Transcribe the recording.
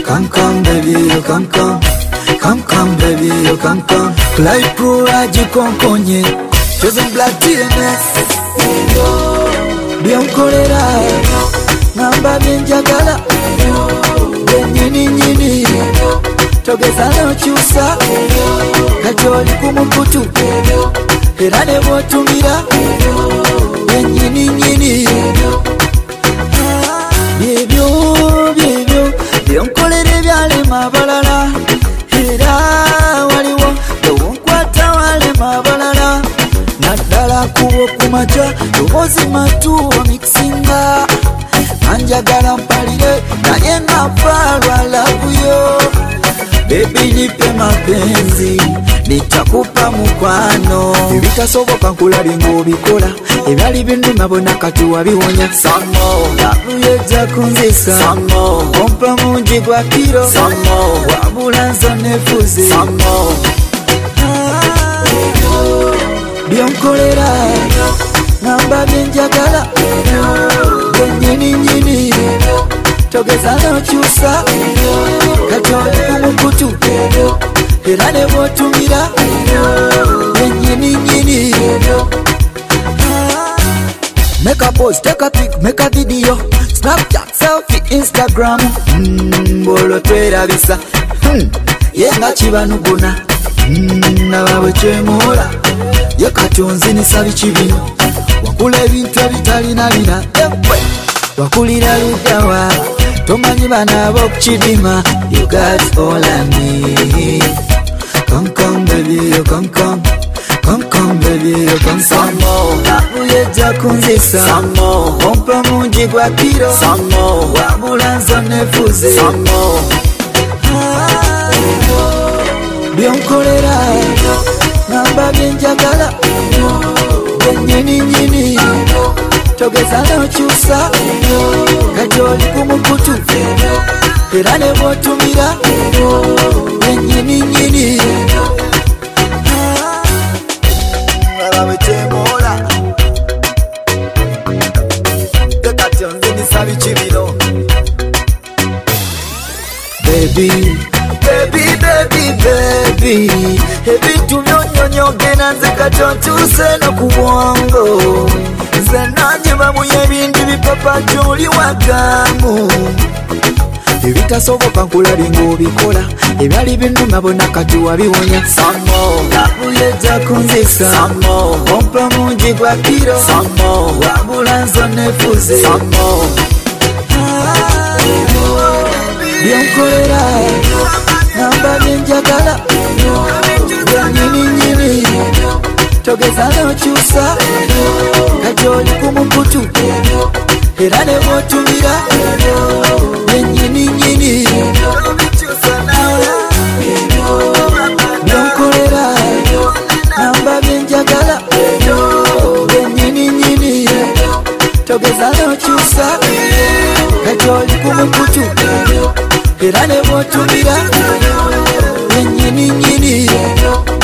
come come baby, you come come. Come come baby, you come come. Like courage konkonye, chosen black TNS. Bionkolera, namba binjagala. Nyini, togeza no chusa. Kajoli kumukutu, era ne botumira. Nyini. Bibyo, bionkolere byale mabalala. Era waliwo ewonkwata wale mabalala. Naddala kubo kumaja lubozi matuwa mixinga. Anjagala mpalire naye napalwa labuyo. Baby nipe mapenzi nitakupa mukwano. Ebitasoboka nkulalinga obikola. Ebyali binduma bonna kati wabiwonya. Samo yabuyeza kunzisa. Samo ompa mungi gwa kiro. Samo wabula nzo nefuze. Samo byonkolera namba byenjagala. Nyini togeza nokyusa. Kati oli kumukutu era ne bwotumira. Nyini make a post, take a pic, make a video. Snapchat, selfie, Instagram. Bolo twera bisa. Yenga chibanuguna. Nabawe chemola. Yekatonzi nisabi chibino. Wakula ebintu ebitalinalina. Wakulira ludawa. Tomanyi bana bokchidima. You got all I need. Come come baby, you come come. Come come baby, you come Samo abuyeza kunzisa. Samo ompa mungi gwa kiro. Samo wabula nzo nefuze. Samo byonkolera namba byenjagala. Nyini togeza nokyusa. Kati oli kumukutu era ne bwotumira. Nyini chemola. Tekatonzi nisabi chibino. Baby ebintu byonyonyo gena nze katontuse no kubwongo. Nze nanje bamuye ebindi bipapa gyoli wagamu. Ebitasoboka nkulalinga obikola. Ebyali binduma bonna kati wabiwonya. Samo abuyeza kunzisa. Samo ompa mungi gwa kiro. Samo wabula nzo nefuze. Samo byonkolera namba byenjagala. Nyini togeza nokyusa. Kati oli kumukutu era ne bwotumira. Nyini byonkolera namba byenjagala. Nyini togeza nokyusa. Kati oli kumukutu era ne bwotumira. Nyini